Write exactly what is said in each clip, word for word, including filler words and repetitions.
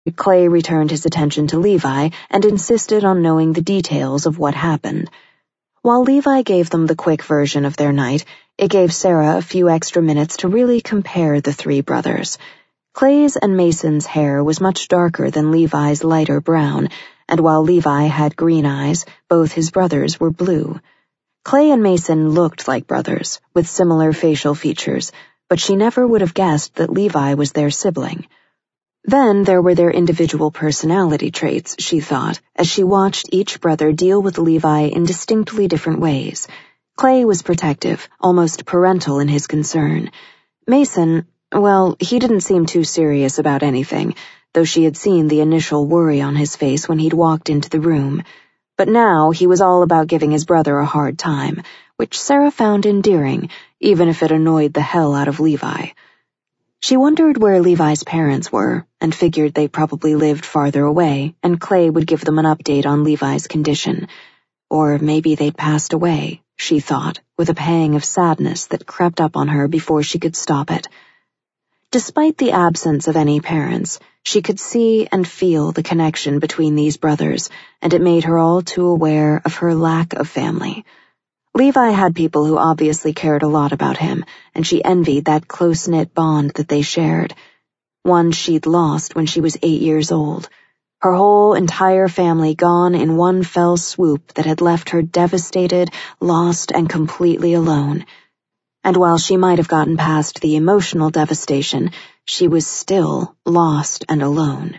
Clay returned his attention to Levi and insisted on knowing the details of what happened. While Levi gave them the quick version of their night, it gave Sarah a few extra minutes to really compare the three brothers. Clay's and Mason's hair was much darker than Levi's lighter brown, and while Levi had green eyes, both his brothers were blue. Clay and Mason looked like brothers, with similar facial features, but she never would have guessed that Levi was their sibling. Then there were their individual personality traits, she thought, as she watched each brother deal with Levi in distinctly different ways. Clay was protective, almost parental in his concern. Mason, well, he didn't seem too serious about anything, though she had seen the initial worry on his face when he'd walked into the room. But now he was all about giving his brother a hard time, which Sarah found endearing, even if it annoyed the hell out of Levi. She wondered where Levi's parents were, and figured they probably lived farther away, and Clay would give them an update on Levi's condition. Or maybe they'd passed away, she thought, with a pang of sadness that crept up on her before she could stop it. Despite the absence of any parents, she could see and feel the connection between these brothers, and it made her all too aware of her lack of family. Levi had people who obviously cared a lot about him, and she envied that close-knit bond that they shared. One she'd lost when she was eight years old. Her whole entire family gone in one fell swoop that had left her devastated, lost, and completely alone. And while she might have gotten past the emotional devastation, she was still lost and alone.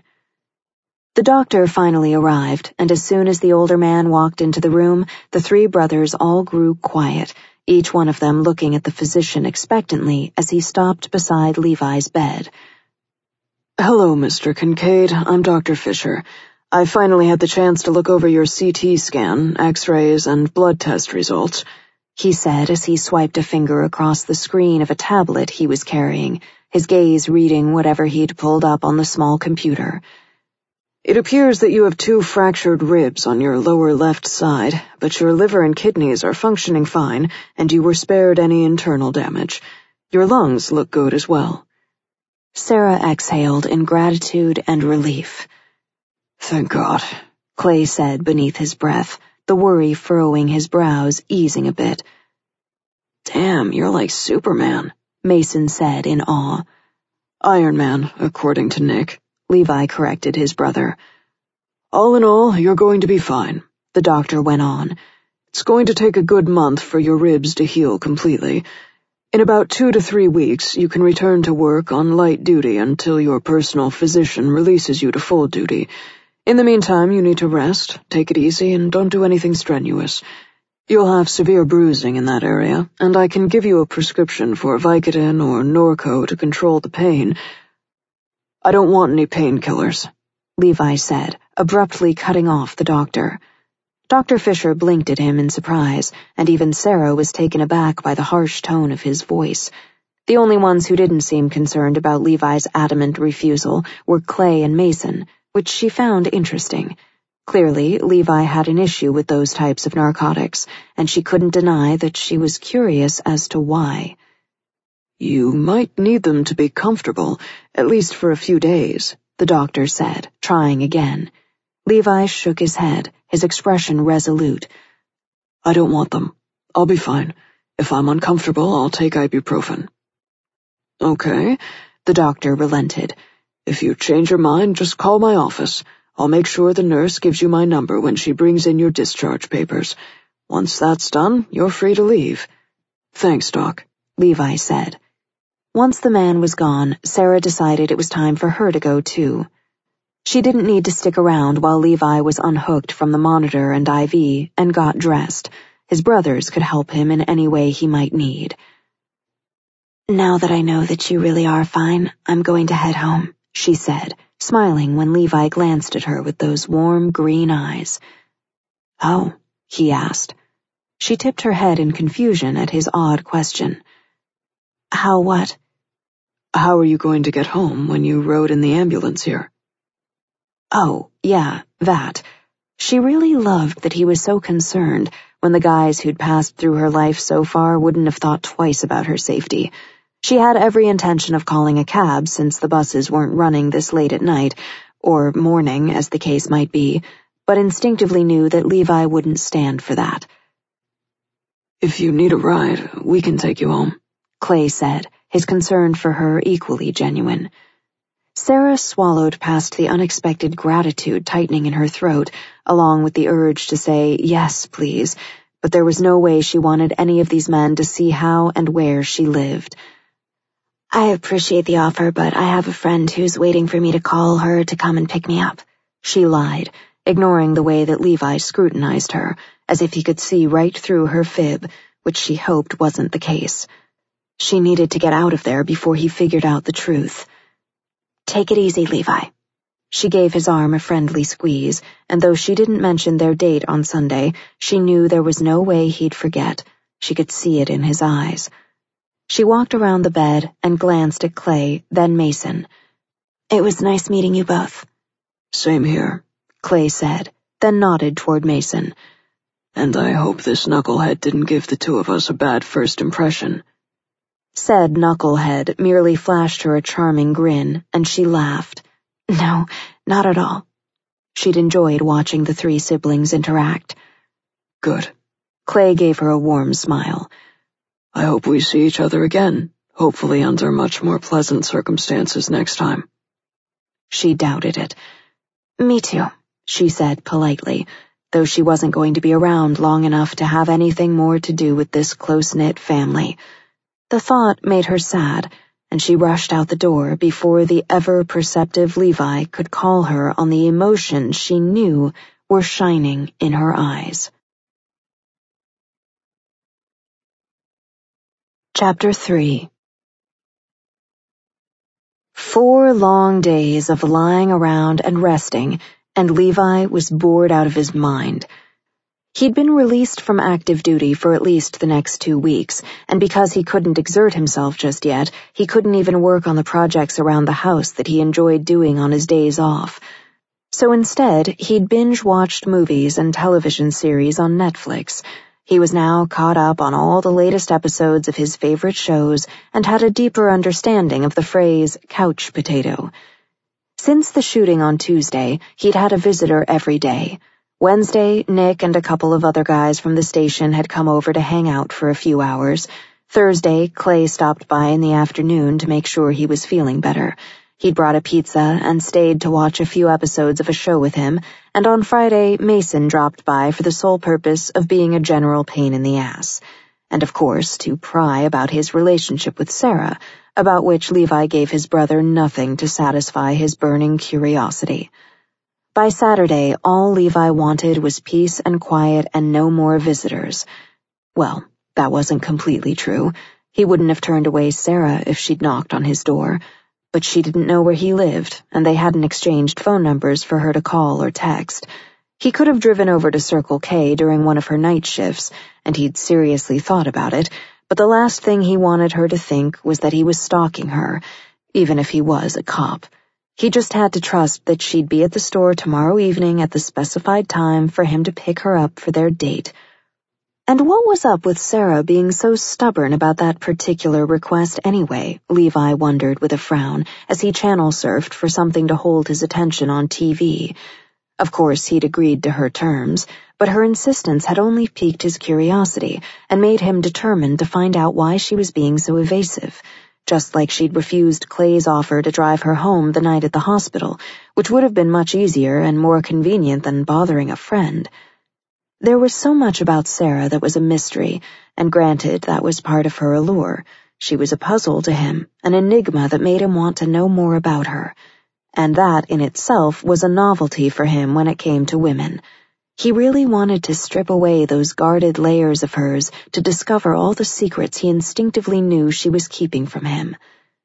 The doctor finally arrived, and as soon as the older man walked into the room, the three brothers all grew quiet, each one of them looking at the physician expectantly as he stopped beside Levi's bed. "Hello, Mister Kincaid. I'm Doctor Fisher. I finally had the chance to look over your C T scan, X-rays, and blood test results," he said as he swiped a finger across the screen of a tablet he was carrying, his gaze reading whatever he'd pulled up on the small computer. "It appears that you have two fractured ribs on your lower left side, but your liver and kidneys are functioning fine, and you were spared any internal damage. Your lungs look good as well." Sarah exhaled in gratitude and relief. "Thank God," Clay said beneath his breath, the worry furrowing his brows, easing a bit. "Damn, you're like Superman," Mason said in awe. "Iron Man, according to Nick," Levi corrected his brother. "All in all, you're going to be fine," the doctor went on. "It's going to take a good month for your ribs to heal completely. In about two to three weeks, you can return to work on light duty until your personal physician releases you to full duty. In the meantime, you need to rest, take it easy, and don't do anything strenuous. You'll have severe bruising in that area, and I can give you a prescription for Vicodin or Norco to control the pain. I don't want any painkillers," Levi said, abruptly cutting off the doctor. Doctor Fisher blinked at him in surprise, and even Sarah was taken aback by the harsh tone of his voice. The only ones who didn't seem concerned about Levi's adamant refusal were Clay and Mason, which she found interesting. Clearly, Levi had an issue with those types of narcotics, and she couldn't deny that she was curious as to why. "You might need them to be comfortable, at least for a few days," the doctor said, trying again. Levi shook his head, his expression resolute. "I don't want them. I'll be fine. If I'm uncomfortable, I'll take ibuprofen." "Okay," the doctor relented. "If you change your mind, just call my office. I'll make sure the nurse gives you my number when she brings in your discharge papers. Once that's done, you're free to leave." "Thanks, Doc," Levi said. Once the man was gone, Sarah decided it was time for her to go too. She didn't need to stick around while Levi was unhooked from the monitor and I V and got dressed. His brothers could help him in any way he might need. "Now that I know that you really are fine, I'm going to head home," she said, smiling when Levi glanced at her with those warm green eyes. "Oh?" he asked. She tipped her head in confusion at his odd question. "How what?" "How are you going to get home when you rode in the ambulance here?" Oh, yeah, that. She really loved that he was so concerned when the guys who'd passed through her life so far wouldn't have thought twice about her safety. She had every intention of calling a cab since the buses weren't running this late at night, or mourning, as the case might be, but instinctively knew that Levi wouldn't stand for that. "If you need a ride, we can take you home," Clay said, his concern for her equally genuine. Sarah swallowed past the unexpected gratitude tightening in her throat, along with the urge to say, yes, please, but there was no way she wanted any of these men to see how and where she lived. "I appreciate the offer, but I have a friend who's waiting for me to call her to come and pick me up," she lied, ignoring the way that Levi scrutinized her, as if he could see right through her fib, which she hoped wasn't the case. She needed to get out of there before he figured out the truth. "Take it easy, Levi." She gave his arm a friendly squeeze, and though she didn't mention their date on Sunday, she knew there was no way he'd forget. She could see it in his eyes. She walked around the bed and glanced at Clay, then Mason. "It was nice meeting you both." "Same here," Clay said, then nodded toward Mason. "And I hope this knucklehead didn't give the two of us a bad first impression." Said knucklehead merely flashed her a charming grin, and she laughed. No, not at all. She'd enjoyed watching the three siblings interact. "Good." Clay gave her a warm smile. "I hope we see each other again, hopefully under much more pleasant circumstances next time." She doubted it. "Me too," she said politely, though she wasn't going to be around long enough to have anything more to do with this close-knit family. The thought made her sad, and she rushed out the door before the ever-perceptive Levi could call her on the emotions she knew were shining in her eyes. Chapter three. Four long days of lying around and resting, and Levi was bored out of his mind. He'd been released from active duty for at least the next two weeks, and because he couldn't exert himself just yet, he couldn't even work on the projects around the house that he enjoyed doing on his days off. So instead, he'd binge-watched movies and television series on Netflix. He was now caught up on all the latest episodes of his favorite shows and had a deeper understanding of the phrase couch potato. Since the shooting on Tuesday, he'd had a visitor every day. Wednesday, Nick and a couple of other guys from the station had come over to hang out for a few hours. Thursday, Clay stopped by in the afternoon to make sure he was feeling better. He'd brought a pizza and stayed to watch a few episodes of a show with him, and on Friday, Mason dropped by for the sole purpose of being a general pain in the ass. And of course, to pry about his relationship with Sarah, about which Levi gave his brother nothing to satisfy his burning curiosity. By Saturday, all Levi wanted was peace and quiet and no more visitors. Well, that wasn't completely true. He wouldn't have turned away Sarah if she'd knocked on his door. But she didn't know where he lived, and they hadn't exchanged phone numbers for her to call or text. He could have driven over to Circle K during one of her night shifts, and he'd seriously thought about it, but the last thing he wanted her to think was that he was stalking her, even if he was a cop. He just had to trust that she'd be at the store tomorrow evening at the specified time for him to pick her up for their date. And what was up with Sarah being so stubborn about that particular request anyway, Levi wondered with a frown as he channel surfed for something to hold his attention on T V. Of course, he'd agreed to her terms, but her insistence had only piqued his curiosity and made him determined to find out why she was being so evasive. Just like she'd refused Clay's offer to drive her home the night at the hospital, which would have been much easier and more convenient than bothering a friend. There was so much about Sarah that was a mystery, and granted that was part of her allure. She was a puzzle to him, an enigma that made him want to know more about her. And that in itself was a novelty for him when it came to women. He really wanted to strip away those guarded layers of hers to discover all the secrets he instinctively knew she was keeping from him.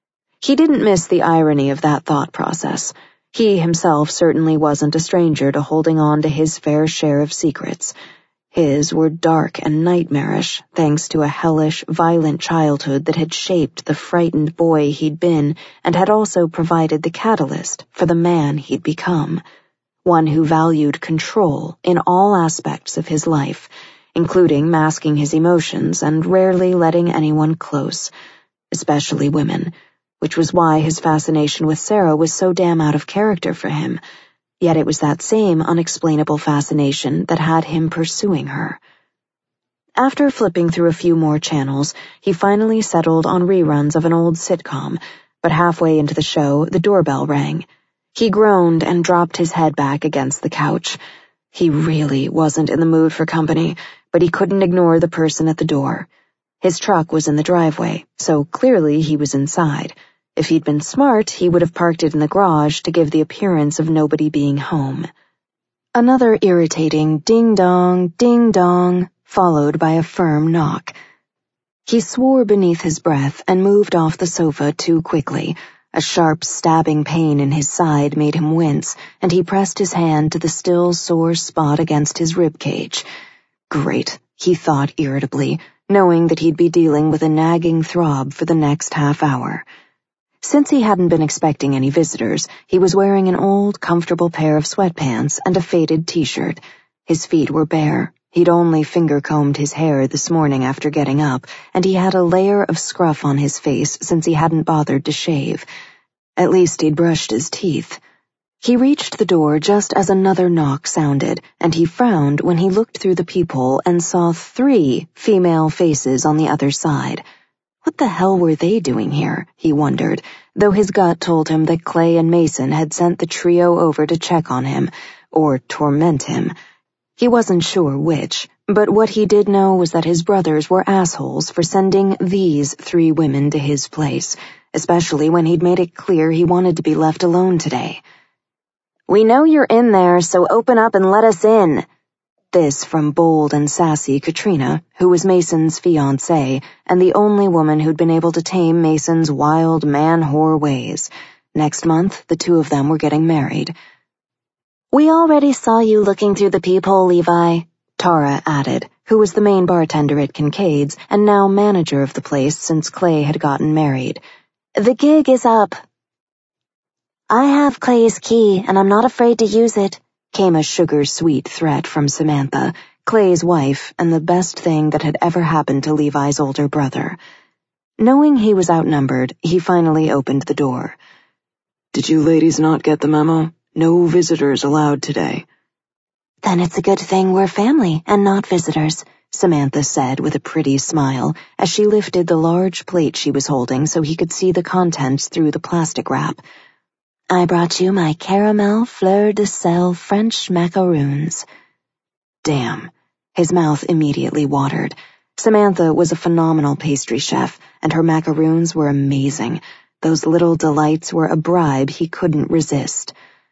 He didn't miss the irony of that thought process. He himself certainly wasn't a stranger to holding on to his fair share of secrets. His were dark and nightmarish, thanks to a hellish, violent childhood that had shaped the frightened boy he'd been and had also provided the catalyst for the man he'd become. One who valued control in all aspects of his life, including masking his emotions and rarely letting anyone close, especially women. which was why his fascination with Sarah was so damn out of character for him. Yet it was that same unexplainable fascination that had him pursuing her. After flipping through a few more channels, he finally settled on reruns of an old sitcom, but halfway into the show, the doorbell rang. He groaned and dropped his head back against the couch. He really wasn't in the mood for company, but he couldn't ignore the person at the door. His truck was in the driveway, so clearly he was inside. If he'd been smart, he would have parked it in the garage to give the appearance of nobody being home. Another irritating ding-dong, ding-dong, followed by a firm knock. He swore beneath his breath and moved off the sofa too quickly. A sharp, stabbing pain in his side made him wince, and he pressed his hand to the still sore spot against his rib cage. Great, he thought irritably, knowing that he'd be dealing with a nagging throb for the next half hour. Since he hadn't been expecting any visitors, he was wearing an old, comfortable pair of sweatpants and a faded t-shirt. His feet were bare. He'd only finger-combed his hair this morning after getting up, and he had a layer of scruff on his face since he hadn't bothered to shave. At least he'd brushed his teeth. He reached the door just as another knock sounded, and he frowned when he looked through the peephole and saw three female faces on the other side. What the hell were they doing here, he wondered, though his gut told him that Clay and Mason had sent the trio over to check on him, or torment him. He wasn't sure which, but what he did know was that his brothers were assholes for sending these three women to his place, especially when he'd made it clear he wanted to be left alone today. "We know you're in there, so open up and let us in." This from bold and sassy Katrina, who was Mason's fiancée and the only woman who'd been able to tame Mason's wild man-whore ways. Next month, the two of them were getting married. "We already saw you looking through the peephole, Levi," Tara added, who was the main bartender at Kincaid's and now manager of the place since Clay had gotten married. "The gig is up." "I have Clay's key, and I'm not afraid to use it," came a sugar-sweet threat from Samantha, Clay's wife and the best thing that had ever happened to Levi's older brother. Knowing he was outnumbered, he finally opened the door. "Did you ladies not get the memo? No visitors allowed today." "Then it's a good thing we're family and not visitors," Samantha said with a pretty smile as she lifted the large plate she was holding so he could see the contents through the plastic wrap. "I brought you my caramel fleur de sel French macaroons." Damn. His mouth immediately watered. Samantha was a phenomenal pastry chef, and her macaroons were amazing. Those little delights were a bribe he couldn't resist.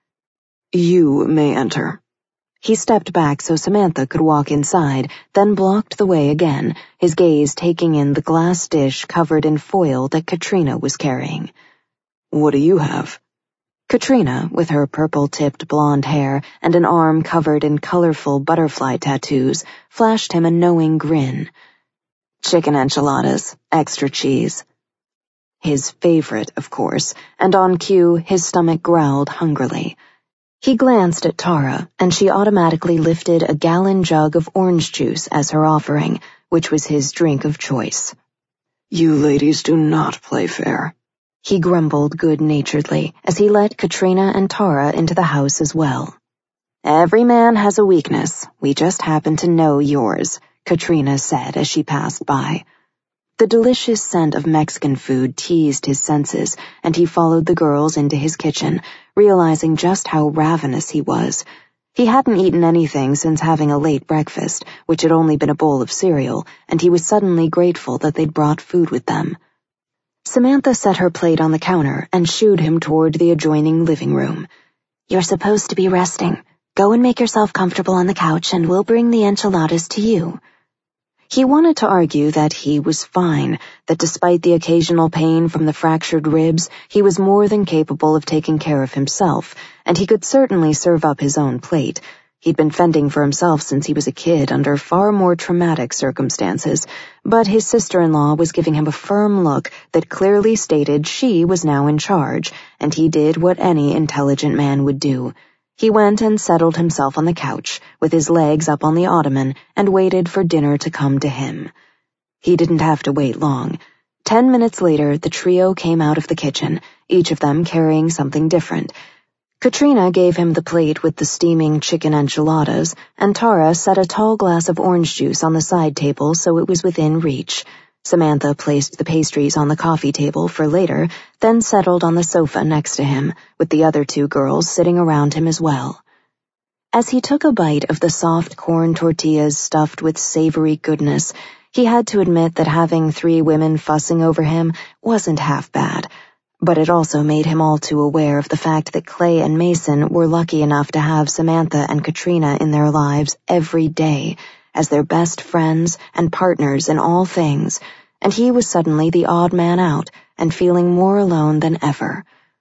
"You may enter." He stepped back so Samantha could walk inside, then blocked the way again, his gaze taking in the glass dish covered in foil that Katrina was carrying. "What do you have?" Katrina, with her purple-tipped blonde hair and an arm covered in colorful butterfly tattoos, flashed him a knowing grin. "Chicken enchiladas, extra cheese." His favorite, of course, and on cue his stomach growled hungrily. He glanced at Tara, and she automatically lifted a gallon jug of orange juice as her offering, which was his drink of choice. "You ladies do not play fair," he grumbled good-naturedly as he let Katrina and Tara into the house as well. "Every man has a weakness. We just happen to know yours," Katrina said as she passed by. The delicious scent of Mexican food teased his senses, and he followed the girls into his kitchen, realizing just how ravenous he was. He hadn't eaten anything since having a late breakfast, which had only been a bowl of cereal, and he was suddenly grateful that they'd brought food with them. Samantha set her plate on the counter and shooed him toward the adjoining living room. "You're supposed to be resting. Go and make yourself comfortable on the couch, and we'll bring the enchiladas to you." He wanted to argue that he was fine, that despite the occasional pain from the fractured ribs, he was more than capable of taking care of himself, and he could certainly serve up his own plate. He'd been fending for himself since he was a kid under far more traumatic circumstances, but his sister-in-law was giving him a firm look that clearly stated she was now in charge, and he did what any intelligent man would do. He went and settled himself on the couch, with his legs up on the ottoman, and waited for dinner to come to him. He didn't have to wait long. Ten minutes later, the trio came out of the kitchen, each of them carrying something different. Katrina gave him the plate with the steaming chicken enchiladas, and Tara set a tall glass of orange juice on the side table so it was within reach. Samantha placed the pastries on the coffee table for later, then settled on the sofa next to him, with the other two girls sitting around him as well. As he took a bite of the soft corn tortillas stuffed with savory goodness, he had to admit that having three women fussing over him wasn't half bad. But it also made him all too aware of the fact that Clay and Mason were lucky enough to have Samantha and Katrina in their lives every day, as their best friends and partners in all things, and he was suddenly the odd man out and feeling more alone than ever.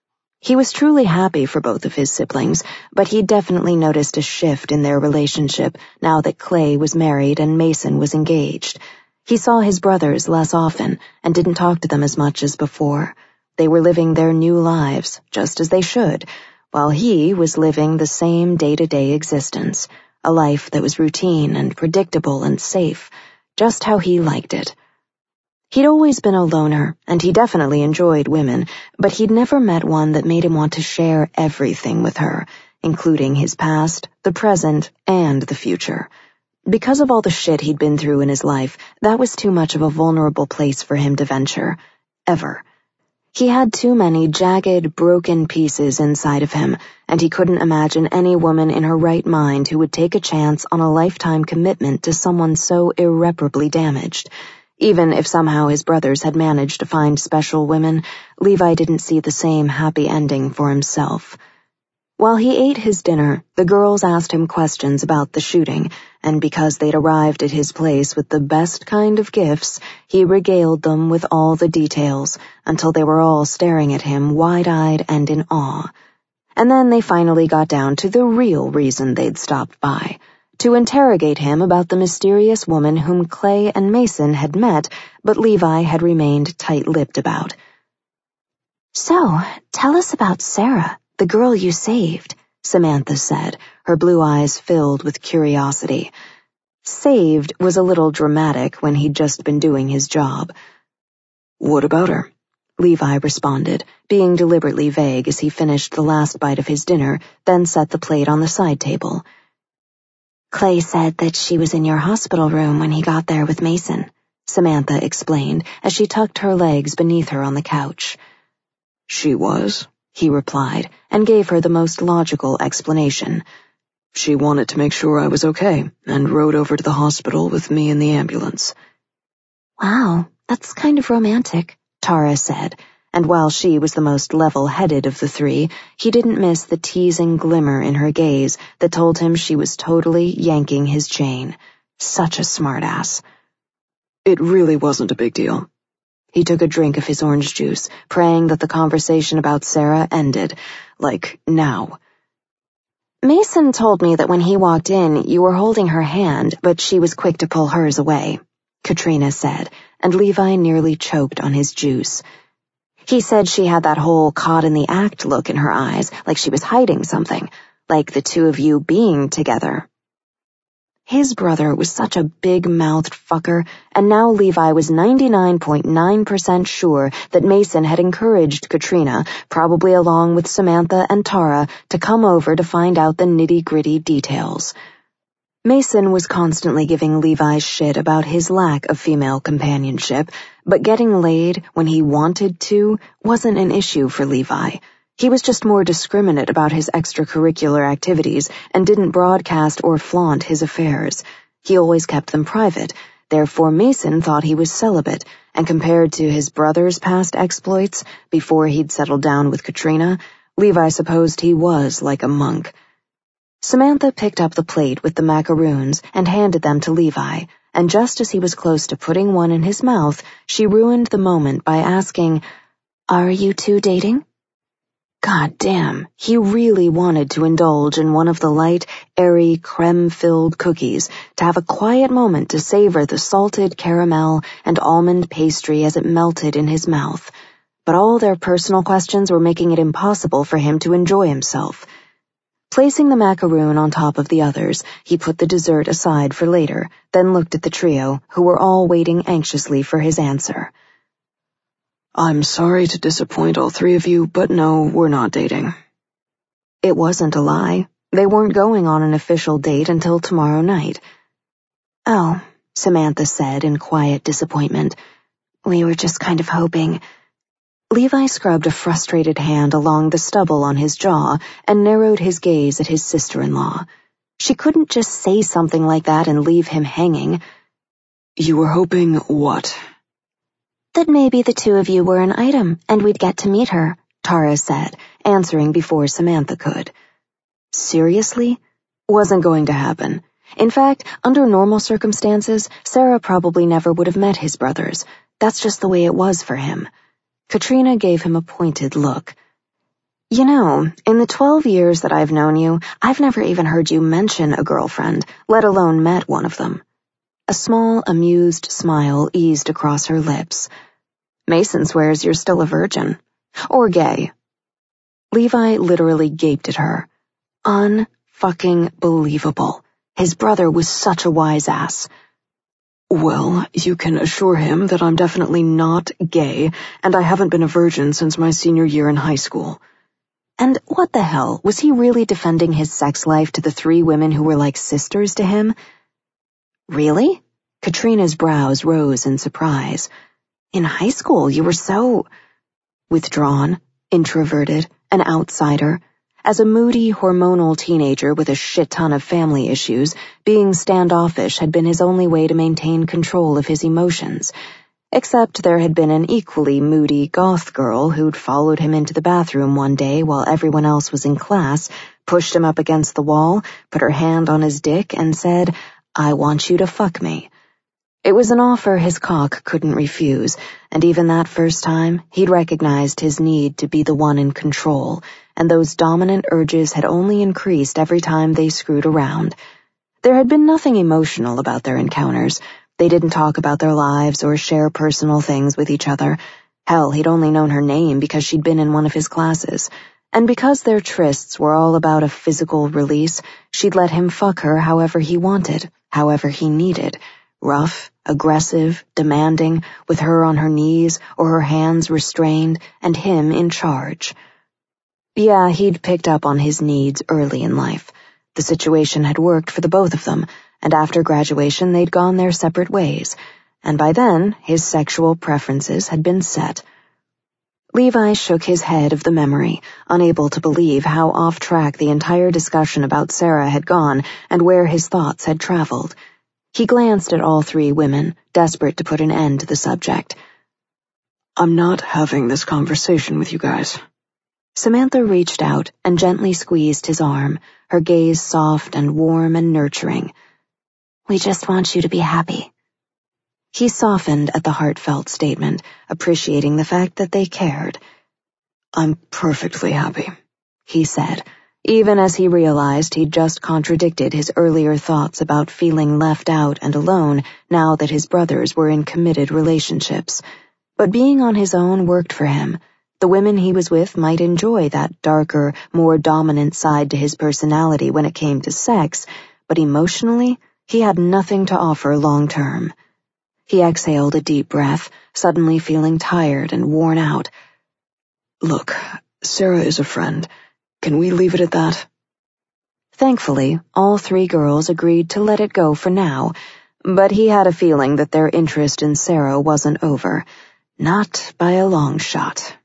He was truly happy for both of his siblings, but he definitely noticed a shift in their relationship now that Clay was married and Mason was engaged. He saw his brothers less often and didn't talk to them as much as before. They were living their new lives, just as they should, while he was living the same day-to-day existence, a life that was routine and predictable and safe, just how he liked it. He'd always been a loner, and he definitely enjoyed women, but he'd never met one that made him want to share everything with her, including his past, the present, and the future. Because of all the shit he'd been through in his life, that was too much of a vulnerable place for him to venture. Ever. He had too many jagged, broken pieces inside of him, and he couldn't imagine any woman in her right mind who would take a chance on a lifetime commitment to someone so irreparably damaged. Even if somehow his brothers had managed to find special women, Levi didn't see the same happy ending for himself. While he ate his dinner, the girls asked him questions about the shooting, and because they'd arrived at his place with the best kind of gifts, he regaled them with all the details until they were all staring at him wide-eyed and in awe. And then they finally got down to the real reason they'd stopped by, to interrogate him about the mysterious woman whom Clay and Mason had met, but Levi had remained tight-lipped about. "So, tell us about Sarah, the girl you saved," Samantha said, her blue eyes filled with curiosity. Saved was a little dramatic when he'd just been doing his job. "What about her?" Levi responded, being deliberately vague as he finished the last bite of his dinner, then set the plate on the side table. "Clay said that she was in your hospital room when he got there with Mason," Samantha explained as she tucked her legs beneath her on the couch. "She was?" he replied, and gave her the most logical explanation. "She wanted to make sure I was okay, and rode over to the hospital with me in the ambulance." "Wow, that's kind of romantic," Tara said, and while she was the most level-headed of the three, he didn't miss the teasing glimmer in her gaze that told him she was totally yanking his chain. Such a smartass. "It really wasn't a big deal." He took a drink of his orange juice, praying that the conversation about Sarah ended, like, now. "Mason told me that when he walked in, you were holding her hand, but she was quick to pull hers away," Katrina said, and Levi nearly choked on his juice. "He said she had that whole caught-in-the-act look in her eyes, like she was hiding something, like the two of you being together." His brother was such a big-mouthed fucker, and now Levi was ninety-nine point nine percent sure that Mason had encouraged Katrina, probably along with Samantha and Tara, to come over to find out the nitty-gritty details. Mason was constantly giving Levi shit about his lack of female companionship, but getting laid when he wanted to wasn't an issue for Levi. He was just more discriminate about his extracurricular activities and didn't broadcast or flaunt his affairs. He always kept them private, therefore Mason thought he was celibate, and compared to his brother's past exploits, before he'd settled down with Katrina, Levi supposed he was like a monk. Samantha picked up the plate with the macaroons and handed them to Levi, and just as he was close to putting one in his mouth, she ruined the moment by asking, "Are you two dating?" God damn, he really wanted to indulge in one of the light, airy, creme-filled cookies, to have a quiet moment to savor the salted caramel and almond pastry as it melted in his mouth. But all their personal questions were making it impossible for him to enjoy himself. Placing the macaroon on top of the others, he put the dessert aside for later, then looked at the trio, who were all waiting anxiously for his answer. I'm sorry to disappoint all three of you, but no, we're not dating. It wasn't a lie. They weren't going on an official date until tomorrow night. Oh, Samantha said in quiet disappointment. We were just kind of hoping. Levi scrubbed a frustrated hand along the stubble on his jaw and narrowed his gaze at his sister-in-law. She couldn't just say something like that and leave him hanging. You were hoping what? That maybe the two of you were an item, and we'd get to meet her, Tara said, answering before Samantha could. Seriously? Wasn't going to happen. In fact, under normal circumstances, Sarah probably never would have met his brothers. That's just the way it was for him. Katrina gave him a pointed look. You know, in the twelve years that I've known you, I've never even heard you mention a girlfriend, let alone met one of them. A small, amused smile eased across her lips. Mason swears you're still a virgin. Or gay. Levi literally gaped at her. Un-fucking-believable. His brother was such a wise ass. Well, you can assure him that I'm definitely not gay, and I haven't been a virgin since my senior year in high school. And what the hell, was he really defending his sex life to the three women who were like sisters to him? Really? Katrina's brows rose in surprise. In high school, you were so... withdrawn, introverted, an outsider. As a moody, hormonal teenager with a shit ton of family issues, being standoffish had been his only way to maintain control of his emotions. Except there had been an equally moody goth girl who'd followed him into the bathroom one day while everyone else was in class, pushed him up against the wall, put her hand on his dick, and said, "I want you to fuck me." It was an offer his cock couldn't refuse, and even that first time, he'd recognized his need to be the one in control, and those dominant urges had only increased every time they screwed around. There had been nothing emotional about their encounters. They didn't talk about their lives or share personal things with each other. Hell, he'd only known her name because she'd been in one of his classes. And because their trysts were all about a physical release, she'd let him fuck her however he wanted, however he needed. Rough, aggressive, demanding, with her on her knees or her hands restrained, and him in charge. Yeah, he'd picked up on his needs early in life. The situation had worked for the both of them, and after graduation they'd gone their separate ways, and by then his sexual preferences had been set. Levi shook his head of the memory, unable to believe how off track the entire discussion about Sarah had gone and where his thoughts had traveled. He glanced at all three women, desperate to put an end to the subject. I'm not having this conversation with you guys. Samantha reached out and gently squeezed his arm, her gaze soft and warm and nurturing. We just want you to be happy. He softened at the heartfelt statement, appreciating the fact that they cared. I'm perfectly happy, he said, even as he realized he'd just contradicted his earlier thoughts about feeling left out and alone now that his brothers were in committed relationships. But being on his own worked for him. The women he was with might enjoy that darker, more dominant side to his personality when it came to sex, but emotionally, he had nothing to offer long-term. He exhaled a deep breath, suddenly feeling tired and worn out. Look, Sarah is a friend. Can we leave it at that? Thankfully, all three girls agreed to let it go for now, but he had a feeling that their interest in Sarah wasn't over. Not by a long shot.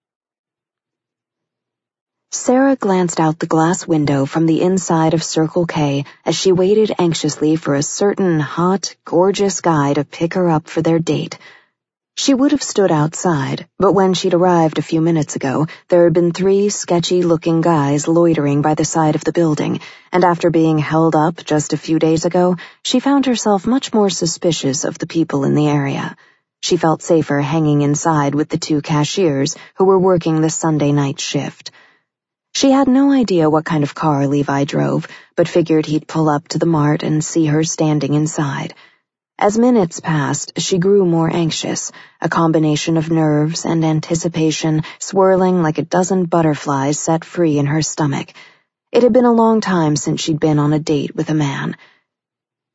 Sarah glanced out the glass window from the inside of Circle K as she waited anxiously for a certain hot, gorgeous guy to pick her up for their date. She would have stood outside, but when she'd arrived a few minutes ago, there had been three sketchy-looking guys loitering by the side of the building, and after being held up just a few days ago, she found herself much more suspicious of the people in the area. She felt safer hanging inside with the two cashiers who were working the Sunday night shift. She had no idea what kind of car Levi drove, but figured he'd pull up to the mart and see her standing inside. As minutes passed, she grew more anxious, a combination of nerves and anticipation swirling like a dozen butterflies set free in her stomach. It had been a long time since she'd been on a date with a man.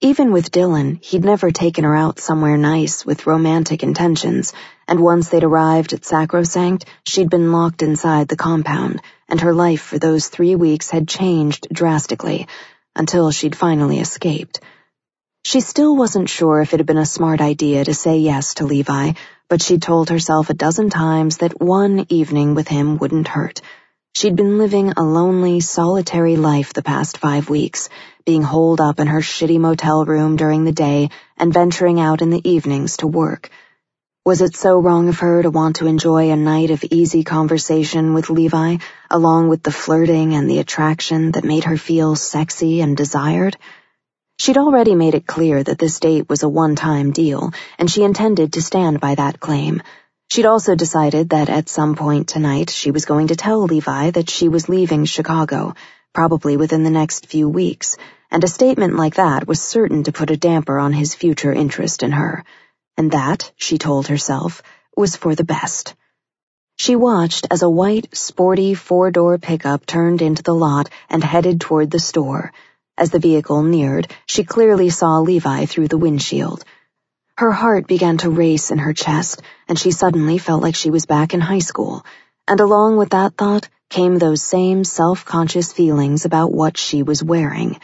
Even with Dylan, he'd never taken her out somewhere nice with romantic intentions, and once they'd arrived at Sacrosanct, she'd been locked inside the compound, and her life for those three weeks had changed drastically, until she'd finally escaped. She still wasn't sure if it had been a smart idea to say yes to Levi, but she'd told herself a dozen times that one evening with him wouldn't hurt. She'd been living a lonely, solitary life the past five weeks, being holed up in her shitty motel room during the day and venturing out in the evenings to work. Was it so wrong of her to want to enjoy a night of easy conversation with Levi, along with the flirting and the attraction that made her feel sexy and desired? She'd already made it clear that this date was a one-time deal, and she intended to stand by that claim. She'd also decided that at some point tonight she was going to tell Levi that she was leaving Chicago, probably within the next few weeks, and a statement like that was certain to put a damper on his future interest in her. And that, she told herself, was for the best. She watched as a white, sporty four-door pickup turned into the lot and headed toward the store. As the vehicle neared, she clearly saw Levi through the windshield. Her heart began to race in her chest, and she suddenly felt like she was back in high school, and along with that thought came those same self-conscious feelings about what she was wearing.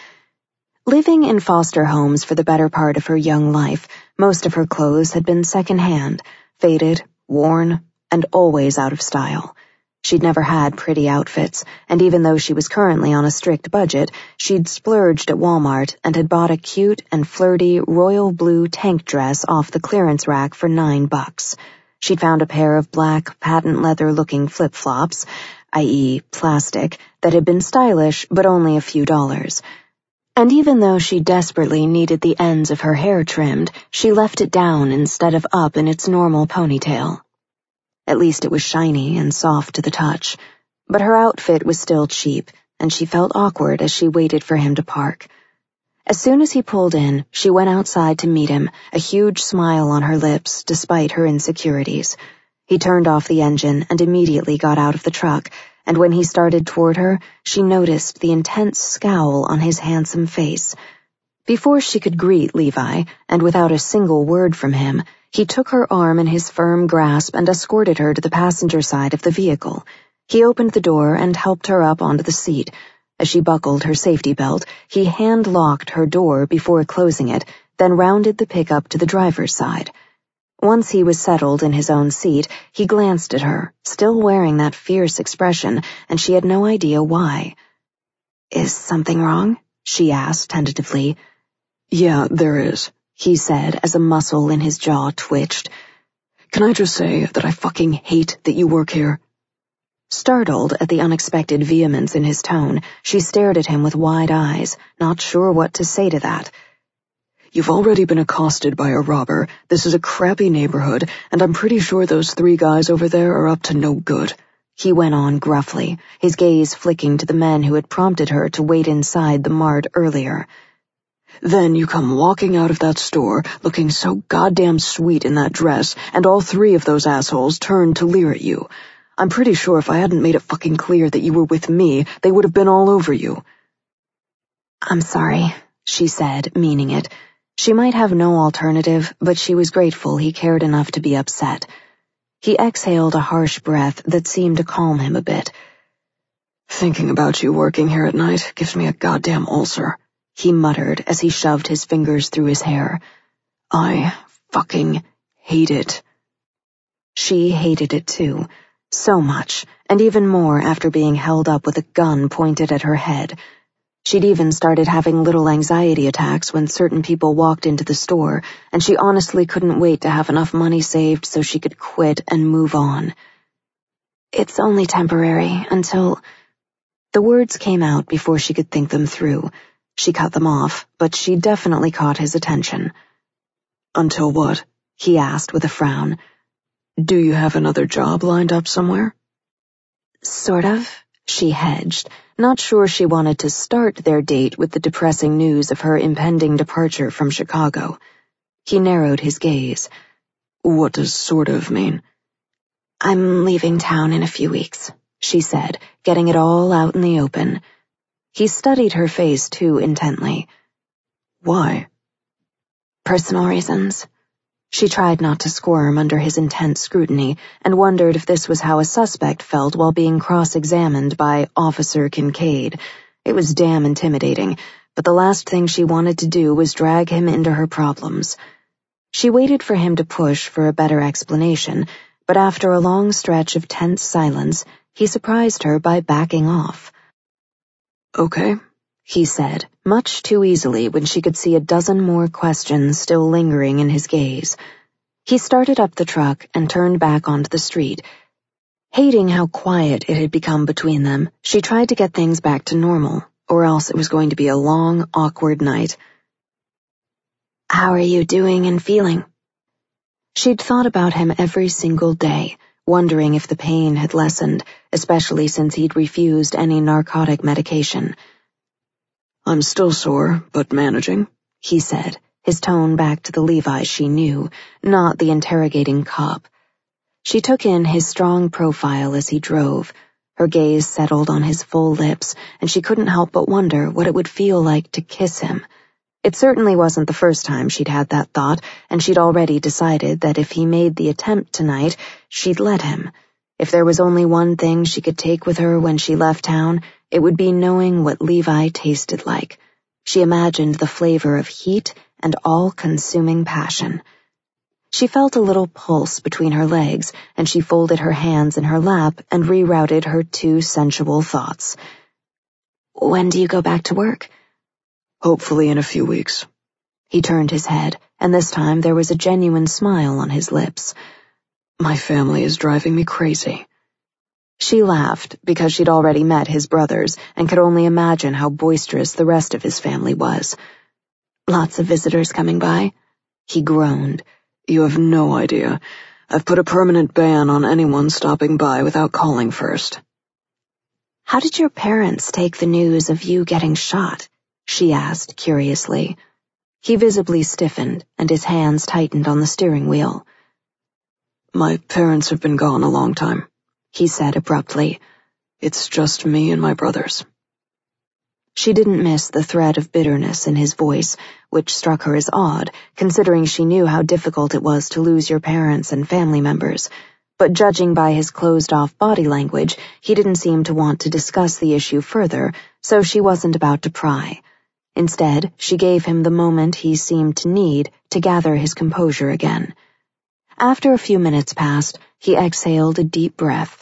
Living in foster homes for the better part of her young life, most of her clothes had been second-hand, faded, worn, and always out of style. She'd never had pretty outfits, and even though she was currently on a strict budget, she'd splurged at Walmart and had bought a cute and flirty royal blue tank dress off the clearance rack for nine bucks. She'd found a pair of black, patent leather-looking flip-flops, that is plastic, that had been stylish but only a few dollars. And even though she desperately needed the ends of her hair trimmed, she left it down instead of up in its normal ponytail. At least it was shiny and soft to the touch, but her outfit was still cheap, and she felt awkward as she waited for him to park. As soon as he pulled in, she went outside to meet him, a huge smile on her lips despite her insecurities. He turned off the engine and immediately got out of the truck, and when he started toward her, she noticed the intense scowl on his handsome face. Before she could greet Levi, and without a single word from him, he took her arm in his firm grasp and escorted her to the passenger side of the vehicle. He opened the door and helped her up onto the seat. As she buckled her safety belt, he hand-locked her door before closing it, then rounded the pickup to the driver's side. Once he was settled in his own seat, he glanced at her, still wearing that fierce expression, and she had no idea why. "Is something wrong?" she asked tentatively. "Yeah, there is," he said as a muscle in his jaw twitched. "Can I just say that I fucking hate that you work here?" Startled at the unexpected vehemence in his tone, she stared at him with wide eyes, not sure what to say to that. "You've already been accosted by a robber, this is a crappy neighborhood, and I'm pretty sure those three guys over there are up to no good," he went on gruffly, his gaze flicking to the men who had prompted her to wait inside the mart earlier. "Then you come walking out of that store, looking so goddamn sweet in that dress, and all three of those assholes turned to leer at you. I'm pretty sure if I hadn't made it fucking clear that you were with me, they would have been all over you." "I'm sorry," she said, meaning it. She might have no alternative, but she was grateful he cared enough to be upset. He exhaled a harsh breath that seemed to calm him a bit. "Thinking about you working here at night gives me a goddamn ulcer," he muttered as he shoved his fingers through his hair. "I fucking hate it." She hated it too, so much, and even more after being held up with a gun pointed at her head. She'd even started having little anxiety attacks when certain people walked into the store, and she honestly couldn't wait to have enough money saved so she could quit and move on. "It's only temporary, until—" The words came out before she could think them through. She cut them off, but she definitely caught his attention. "Until what?" he asked with a frown. "Do you have another job lined up somewhere?" "Sort of," she hedged, not sure she wanted to start their date with the depressing news of her impending departure from Chicago. He narrowed his gaze. "What does sort of mean?" "I'm leaving town in a few weeks," she said, getting it all out in the open. He studied her face too intently. "Why?" Personal reasons. She tried not to squirm under his intense scrutiny and wondered if this was how a suspect felt while being cross-examined by Officer Kincaid. It was damn intimidating, but the last thing she wanted to do was drag him into her problems. She waited for him to push for a better explanation, but after a long stretch of tense silence, he surprised her by backing off. Okay, he said, much too easily when she could see a dozen more questions still lingering in his gaze. He started up the truck and turned back onto the street. Hating how quiet it had become between them, she tried to get things back to normal, or else it was going to be a long, awkward night. How are you doing and feeling? She'd thought about him every single day, wondering if the pain had lessened, especially since he'd refused any narcotic medication. I'm still sore, but managing, he said, his tone back to the Levi she knew, not the interrogating cop. She took in his strong profile as he drove. Her gaze settled on his full lips, and she couldn't help but wonder what it would feel like to kiss him. It certainly wasn't the first time she'd had that thought, and she'd already decided that if he made the attempt tonight, she'd let him. If there was only one thing she could take with her when she left town, it would be knowing what Levi tasted like. She imagined the flavor of heat and all-consuming passion. She felt a little pulse between her legs, and she folded her hands in her lap and rerouted her two sensual thoughts. When do you go back to work? Hopefully in a few weeks. He turned his head, and this time there was a genuine smile on his lips. My family is driving me crazy. She laughed because she'd already met his brothers and could only imagine how boisterous the rest of his family was. Lots of visitors coming by? He groaned. You have no idea. I've put a permanent ban on anyone stopping by without calling first. How did your parents take the news of you getting shot? She asked curiously. He visibly stiffened, and his hands tightened on the steering wheel. My parents have been gone a long time, he said abruptly. It's just me and my brothers. She didn't miss the thread of bitterness in his voice, which struck her as odd, considering she knew how difficult it was to lose your parents and family members. But judging by his closed-off body language, he didn't seem to want to discuss the issue further, so she wasn't about to pry. Instead, she gave him the moment he seemed to need to gather his composure again. After a few minutes passed, he exhaled a deep breath.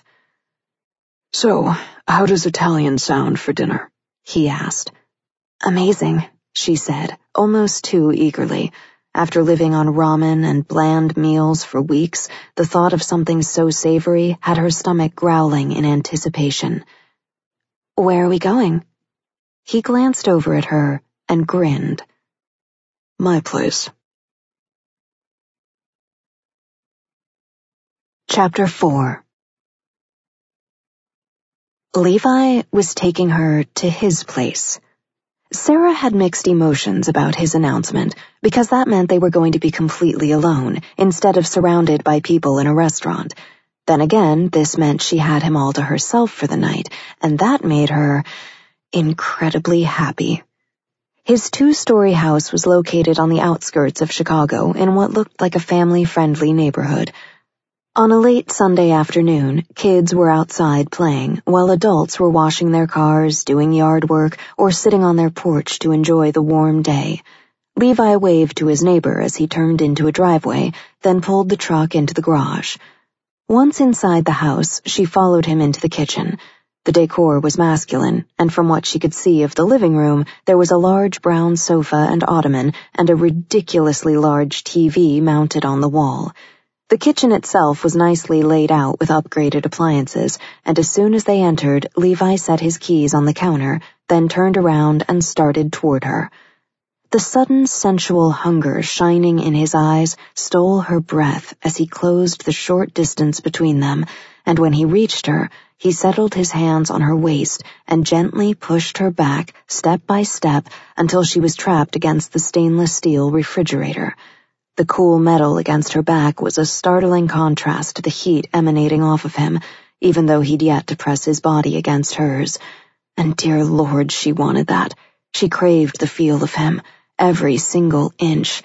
So, how does Italian sound for dinner? He asked. Amazing, she said, almost too eagerly. After living on ramen and bland meals for weeks, the thought of something so savory had her stomach growling in anticipation. Where are we going? He glanced over at her and grinned. My place. Chapter four. Levi was taking her to his place. Sarah had mixed emotions about his announcement, because that meant they were going to be completely alone, instead of surrounded by people in a restaurant. Then again, this meant she had him all to herself for the night, and that made her incredibly happy. His two-story house was located on the outskirts of Chicago in what looked like a family-friendly neighborhood. On a late Sunday afternoon, kids were outside playing, while adults were washing their cars, doing yard work, or sitting on their porch to enjoy the warm day. Levi waved to his neighbor as he turned into a driveway, then pulled the truck into the garage. Once inside the house, she followed him into the kitchen. The decor was masculine, and from what she could see of the living room, there was a large brown sofa and ottoman and a ridiculously large T V mounted on the wall. The kitchen itself was nicely laid out with upgraded appliances, and as soon as they entered, Levi set his keys on the counter, then turned around and started toward her. The sudden sensual hunger shining in his eyes stole her breath as he closed the short distance between them, and when he reached her, he settled his hands on her waist and gently pushed her back, step by step, until she was trapped against the stainless steel refrigerator. The cool metal against her back was a startling contrast to the heat emanating off of him, even though he'd yet to press his body against hers. And dear Lord, she wanted that. She craved the feel of him, every single inch.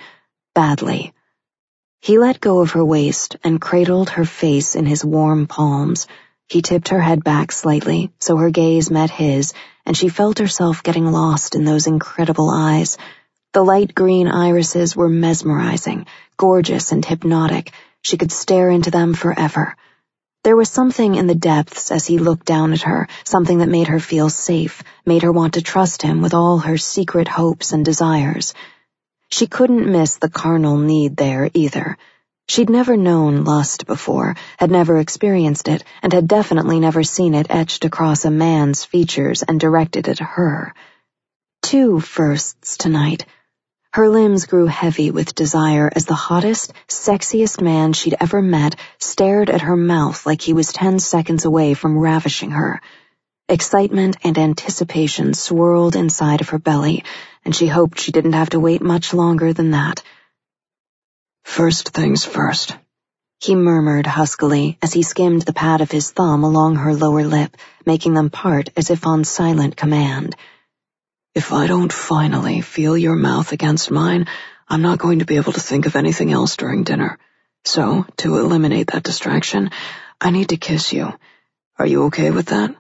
badly. He let go of her waist and cradled her face in his warm palms. He tipped her head back slightly so her gaze met his, and she felt herself getting lost in those incredible eyes. The light green irises were mesmerizing, gorgeous and hypnotic. She could stare into them forever. There was something in the depths as he looked down at her, something that made her feel safe, made her want to trust him with all her secret hopes and desires. She couldn't miss the carnal need there either. She'd never known lust before, had never experienced it, and had definitely never seen it etched across a man's features and directed at her. Two firsts tonight. Her limbs grew heavy with desire as the hottest, sexiest man she'd ever met stared at her mouth like he was ten seconds away from ravishing her. Excitement and anticipation swirled inside of her belly, and she hoped she didn't have to wait much longer than that. First things first, he murmured huskily as he skimmed the pad of his thumb along her lower lip, making them part as if on silent command. If I don't finally feel your mouth against mine, I'm not going to be able to think of anything else during dinner. So, to eliminate that distraction, I need to kiss you. Are you okay with that?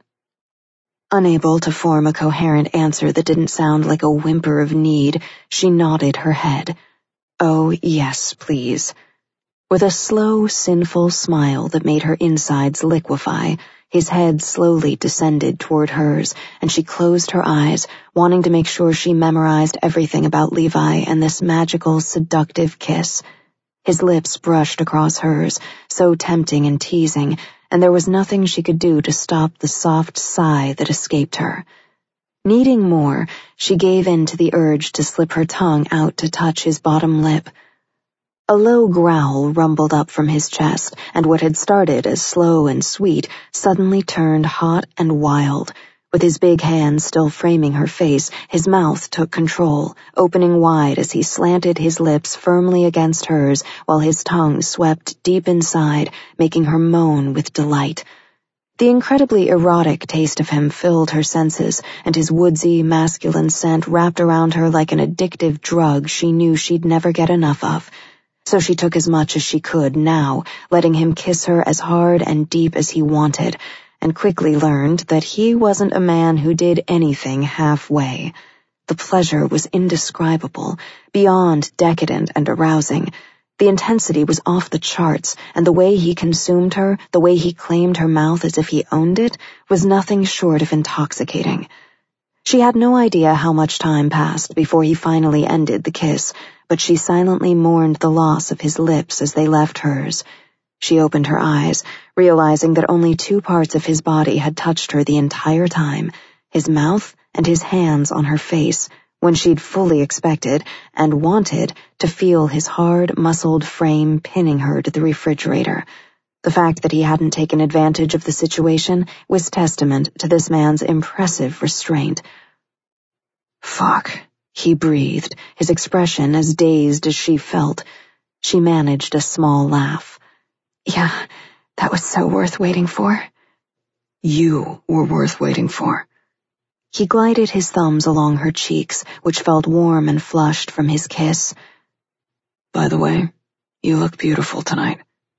Unable to form a coherent answer that didn't sound like a whimper of need, she nodded her head. Oh, yes, please. With a slow, sinful smile that made her insides liquefy, his head slowly descended toward hers, and she closed her eyes, wanting to make sure she memorized everything about Levi and this magical, seductive kiss. His lips brushed across hers, so tempting and teasing, and there was nothing she could do to stop the soft sigh that escaped her. Needing more, she gave in to the urge to slip her tongue out to touch his bottom lip. A low growl rumbled up from his chest, and what had started as slow and sweet suddenly turned hot and wild. With his big hands still framing her face, his mouth took control, opening wide as he slanted his lips firmly against hers while his tongue swept deep inside, making her moan with delight. The incredibly erotic taste of him filled her senses, and his woodsy, masculine scent wrapped around her like an addictive drug she knew she'd never get enough of. So she took as much as she could now, letting him kiss her as hard and deep as he wanted, and quickly learned that he wasn't a man who did anything halfway. The pleasure was indescribable, beyond decadent and arousing. The intensity was off the charts, and the way he consumed her, the way he claimed her mouth as if he owned it, was nothing short of intoxicating. She had no idea how much time passed before he finally ended the kiss, but she silently mourned the loss of his lips as they left hers. She opened her eyes, realizing that only two parts of his body had touched her the entire time, his mouth and his hands on her face, when she'd fully expected and wanted to feel his hard, muscled frame pinning her to the refrigerator. The fact that he hadn't taken advantage of the situation was testament to this man's impressive restraint. Fuck, he breathed, his expression as dazed as she felt. She managed a small laugh. Yeah, that was so worth waiting for. You were worth waiting for. He glided his thumbs along her cheeks, which felt warm and flushed from his kiss. By the way, you look beautiful tonight.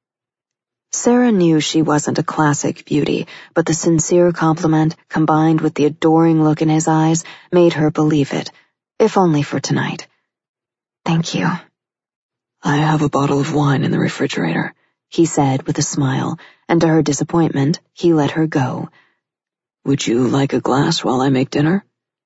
Sarah knew she wasn't a classic beauty, but the sincere compliment, combined with the adoring look in his eyes, made her believe it, if only for tonight. Thank you. I have a bottle of wine in the refrigerator, he said with a smile, and to her disappointment, he let her go. Would you like a glass while I make dinner?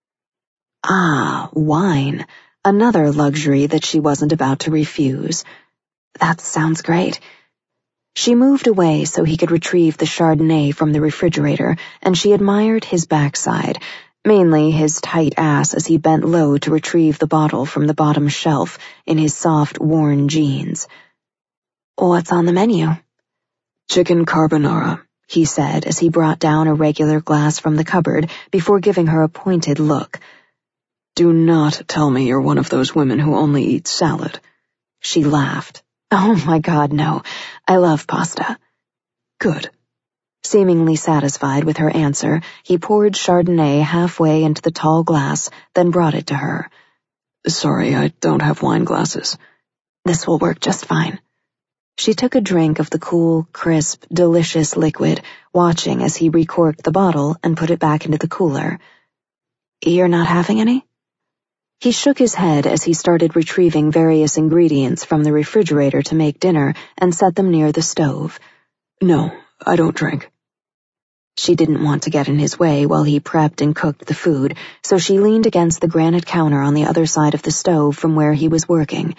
Ah, wine. Another luxury that she wasn't about to refuse. That sounds great. She moved away so he could retrieve the Chardonnay from the refrigerator, and she admired his backside, mainly his tight ass as he bent low to retrieve the bottle from the bottom shelf in his soft, worn jeans. What's on the menu? Chicken carbonara, he said as he brought down a regular glass from the cupboard before giving her a pointed look. Do not tell me you're one of those women who only eat salad. She laughed. Oh my God, no. I love pasta. Good. Seemingly satisfied with her answer, he poured Chardonnay halfway into the tall glass, then brought it to her. Sorry, I don't have wine glasses. This will work just fine. She took a drink of the cool, crisp, delicious liquid, watching as he recorked the bottle and put it back into the cooler. You're not having any? He shook his head as he started retrieving various ingredients from the refrigerator to make dinner and set them near the stove. No, I don't drink. She didn't want to get in his way while he prepped and cooked the food, so she leaned against the granite counter on the other side of the stove from where he was working.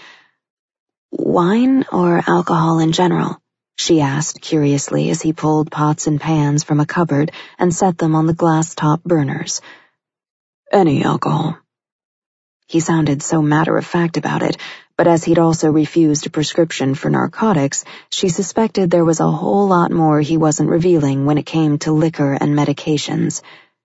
Wine or alcohol in general? She asked curiously as he pulled pots and pans from a cupboard and set them on the glass-top burners. Any alcohol. He sounded so matter-of-fact about it, but as he'd also refused a prescription for narcotics, she suspected there was a whole lot more he wasn't revealing when it came to liquor and medications.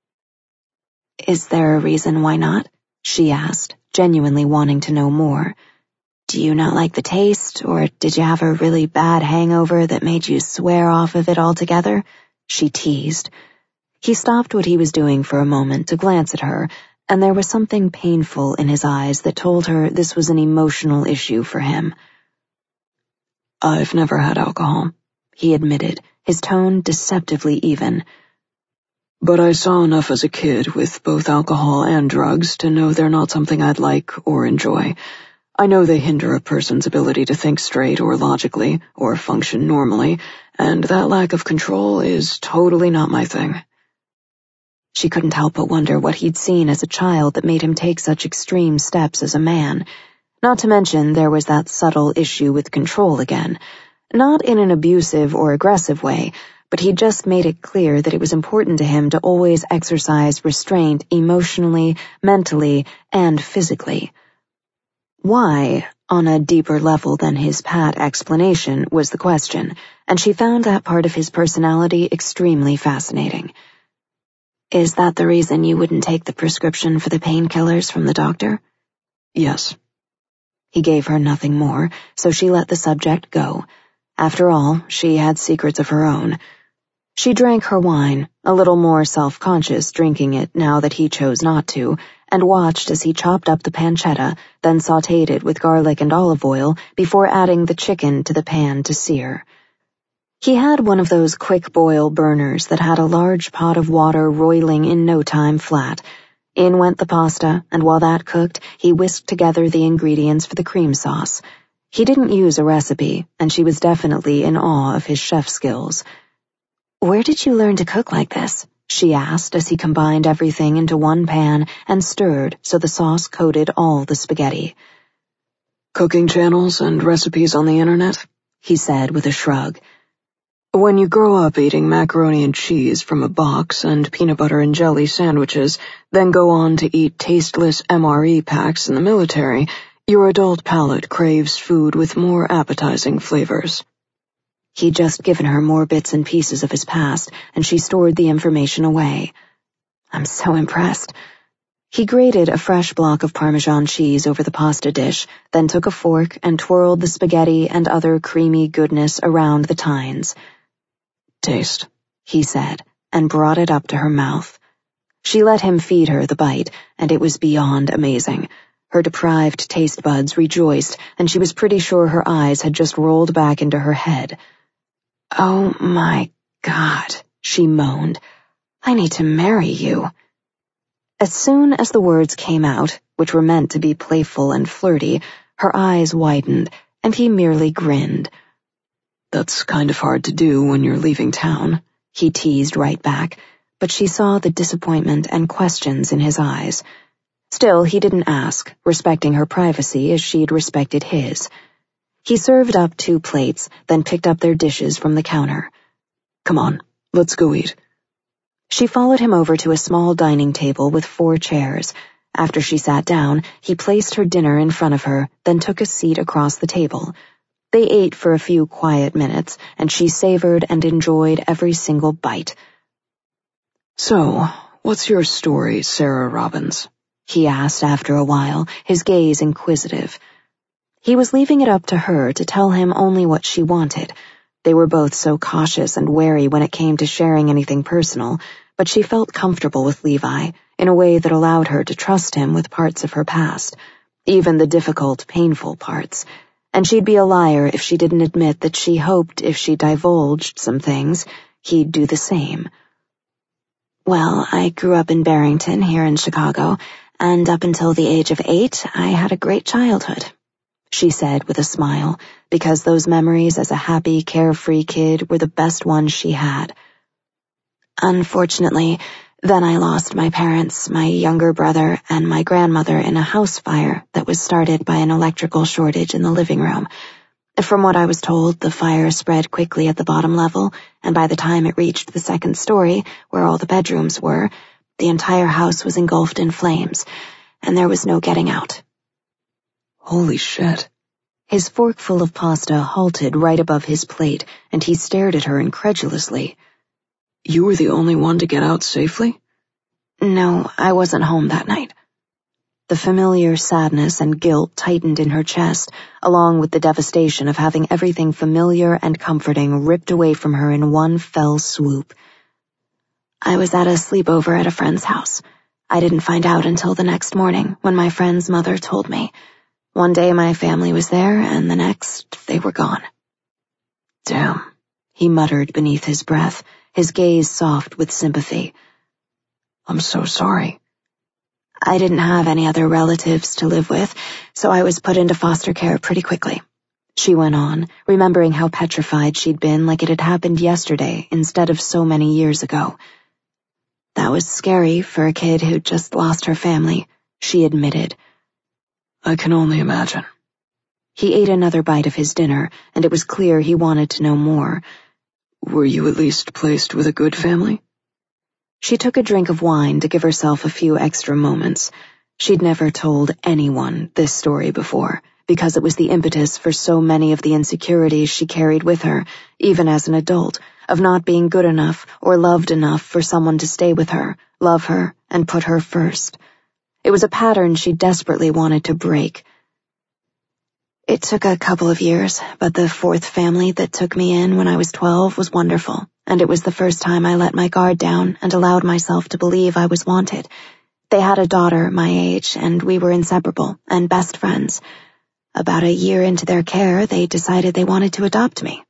Is there a reason why not? She asked, genuinely wanting to know more. Do you not like the taste, or did you have a really bad hangover that made you swear off of it altogether? She teased. He stopped what he was doing for a moment to glance at her, and there was something painful in his eyes that told her this was an emotional issue for him. I've never had alcohol, he admitted, his tone deceptively even. But I saw enough as a kid with both alcohol and drugs to know they're not something I'd like or enjoy. I know they hinder a person's ability to think straight or logically or function normally, and that lack of control is totally not my thing. She couldn't help but wonder what he'd seen as a child that made him take such extreme steps as a man. Not to mention there was that subtle issue with control again. Not in an abusive or aggressive way, but he'd just made it clear that it was important to him to always exercise restraint emotionally, mentally, and physically. Why, on a deeper level than his pat explanation, was the question, and she found that part of his personality extremely fascinating. Is that the reason you wouldn't take the prescription for the painkillers from the doctor? Yes. He gave her nothing more, so she let the subject go. After all, she had secrets of her own. She drank her wine, a little more self-conscious drinking it now that he chose not to, and watched as he chopped up the pancetta, then sautéed it with garlic and olive oil before adding the chicken to the pan to sear. He had one of those quick-boil burners that had a large pot of water roiling in no time flat. In went the pasta, and while that cooked, he whisked together the ingredients for the cream sauce. He didn't use a recipe, and she was definitely in awe of his chef skills. Where did you learn to cook like this? She asked as he combined everything into one pan and stirred so the sauce coated all the spaghetti. Cooking channels and recipes on the internet, he said with a shrug. When you grow up eating macaroni and cheese from a box and peanut butter and jelly sandwiches, then go on to eat tasteless M R E packs in the military, your adult palate craves food with more appetizing flavors. He'd just given her more bits and pieces of his past, and she stored the information away. I'm so impressed. He grated a fresh block of Parmesan cheese over the pasta dish, then took a fork and twirled the spaghetti and other creamy goodness around the tines. Taste, he said, and brought it up to her mouth. She let him feed her the bite, and it was beyond amazing. Her deprived taste buds rejoiced, and she was pretty sure her eyes had just rolled back into her head. Oh my God, she moaned. I need to marry you. As soon as the words came out, which were meant to be playful and flirty, her eyes widened, and he merely grinned. That's kind of hard to do when you're leaving town, he teased right back, but she saw the disappointment and questions in his eyes. Still, he didn't ask, respecting her privacy as she'd respected his. He served up two plates, then picked up their dishes from the counter. Come on, let's go eat. She followed him over to a small dining table with four chairs. After she sat down, he placed her dinner in front of her, then took a seat across the table. They ate for a few quiet minutes, and she savored and enjoyed every single bite. So, what's your story, Sarah Robbins? He asked after a while, his gaze inquisitive. He was leaving it up to her to tell him only what she wanted. They were both so cautious and wary when it came to sharing anything personal, but she felt comfortable with Levi in a way that allowed her to trust him with parts of her past, even the difficult, painful parts. and she'd be a liar if she didn't admit that she hoped if she divulged some things, he'd do the same. Well, I grew up in Barrington, here in Chicago, and up until the age of eight, I had a great childhood, she said with a smile, because those memories as a happy, carefree kid were the best ones she had. Unfortunately, then I lost my parents, my younger brother, and my grandmother in a house fire that was started by an electrical shortage in the living room. From what I was told, the fire spread quickly at the bottom level, and by the time it reached the second story, where all the bedrooms were, the entire house was engulfed in flames, and there was no getting out. Holy shit. His forkful of pasta halted right above his plate, and he stared at her incredulously. You were the only one to get out safely? No, I wasn't home that night. The familiar sadness and guilt tightened in her chest, along with the devastation of having everything familiar and comforting ripped away from her in one fell swoop. I was at a sleepover at a friend's house. I didn't find out until the next morning, when my friend's mother told me. One day my family was there, and the next, they were gone. Damn, he muttered beneath his breath, his gaze soft with sympathy. I'm so sorry. I didn't have any other relatives to live with, so I was put into foster care pretty quickly, she went on, remembering how petrified she'd been, like it had happened yesterday instead of so many years ago. That was scary for a kid who'd just lost her family, she admitted. I can only imagine. He ate another bite of his dinner, and it was clear he wanted to know more. Were you at least placed with a good family? She took a drink of wine to give herself a few extra moments. She'd never told anyone this story before, because it was the impetus for so many of the insecurities she carried with her, even as an adult, of not being good enough or loved enough for someone to stay with her, love her, and put her first. It was a pattern she desperately wanted to break. It took a couple of years, but the fourth family that took me in when I was twelve was wonderful, and it was the first time I let my guard down and allowed myself to believe I was wanted. They had a daughter my age, and we were inseparable and best friends. About a year into their care, they decided they wanted to adopt me.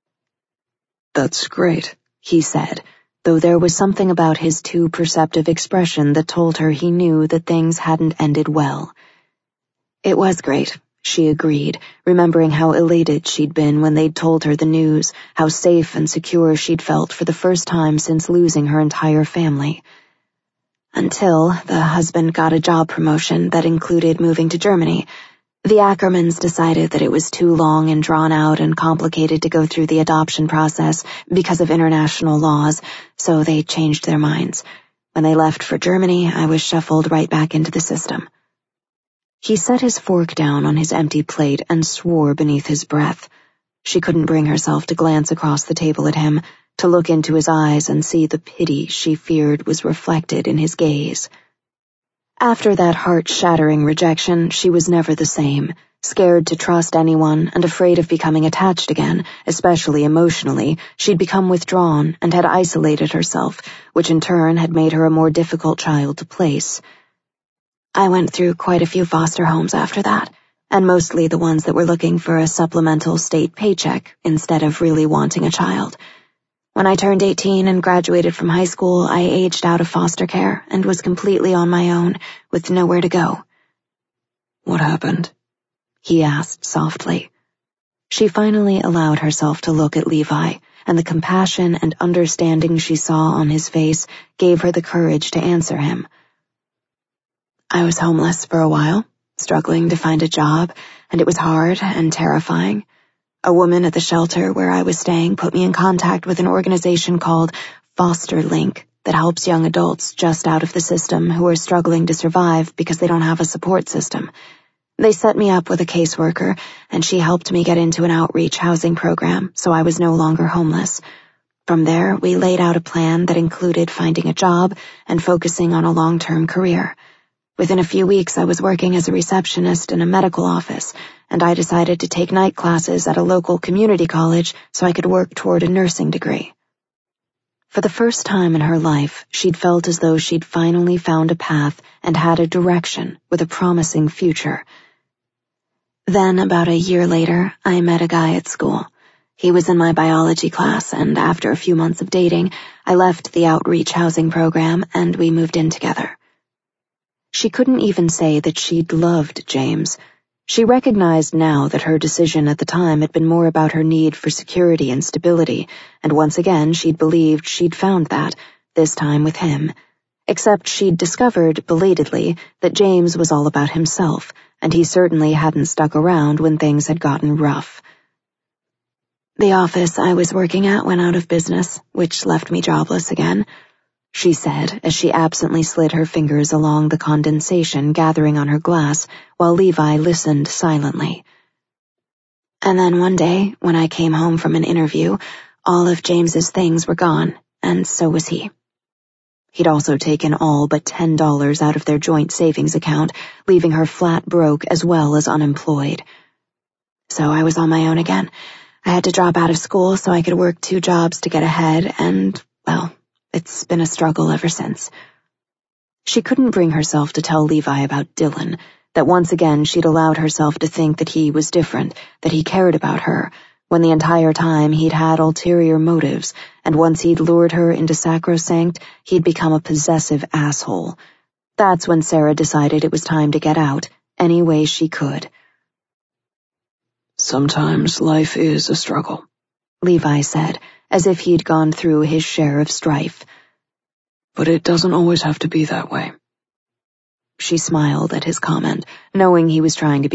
That's great, he said, though there was something about his too perceptive expression that told her he knew that things hadn't ended well. It was great, she agreed, remembering how elated she'd been when they'd told her the news, how safe and secure she'd felt for the first time since losing her entire family. Until the husband got a job promotion that included moving to Germany. The Ackermans decided that it was too long and drawn out and complicated to go through the adoption process because of international laws, so they changed their minds. When they left for Germany, I was shuffled right back into the system. He set his fork down on his empty plate and swore beneath his breath. She couldn't bring herself to glance across the table at him, to look into his eyes and see the pity she feared was reflected in his gaze. After that heart-shattering rejection, she was never the same, scared to trust anyone and afraid of becoming attached again, especially emotionally. She'd become withdrawn and had isolated herself, which in turn had made her a more difficult child to place. I went through quite a few foster homes after that, and mostly the ones that were looking for a supplemental state paycheck instead of really wanting a child. When I turned eighteen and graduated from high school, I aged out of foster care and was completely on my own, with nowhere to go. What happened? He asked softly. She finally allowed herself to look at Levi, and the compassion and understanding she saw on his face gave her the courage to answer him. I was homeless for a while, struggling to find a job, and it was hard and terrifying. A woman at the shelter where I was staying put me in contact with an organization called Foster Link that helps young adults just out of the system who are struggling to survive because they don't have a support system. They set me up with a caseworker, and she helped me get into an outreach housing program, so I was no longer homeless. From there, we laid out a plan that included finding a job and focusing on a long-term career. Within a few weeks, I was working as a receptionist in a medical office, and I decided to take night classes at a local community college so I could work toward a nursing degree. For the first time in her life, she'd felt as though she'd finally found a path and had a direction with a promising future. Then, about a year later, I met a guy at school. He was in my biology class, and after a few months of dating, I left the outreach housing program and we moved in together. She couldn't even say that she'd loved James. She recognized now that her decision at the time had been more about her need for security and stability, and once again she'd believed she'd found that, this time with him. Except she'd discovered, belatedly, that James was all about himself, and he certainly hadn't stuck around when things had gotten rough. The office I was working at went out of business, which left me jobless again, she said as she absently slid her fingers along the condensation gathering on her glass while Levi listened silently. And then one day, when I came home from an interview, all of James's things were gone, and so was he. He'd also taken all but ten dollars out of their joint savings account, leaving her flat broke as well as unemployed. So I was on my own again. I had to drop out of school so I could work two jobs to get ahead, and, well, it's been a struggle ever since. She couldn't bring herself to tell Levi about Dylan, that once again she'd allowed herself to think that he was different, that he cared about her, when the entire time he'd had ulterior motives, and once he'd lured her into sacrosanct, he'd become a possessive asshole. That's when Sarah decided it was time to get out, any way she could. Sometimes life is a struggle, Levi said, as if he'd gone through his share of strife. But it doesn't always have to be that way. She smiled at his comment, knowing he was trying to be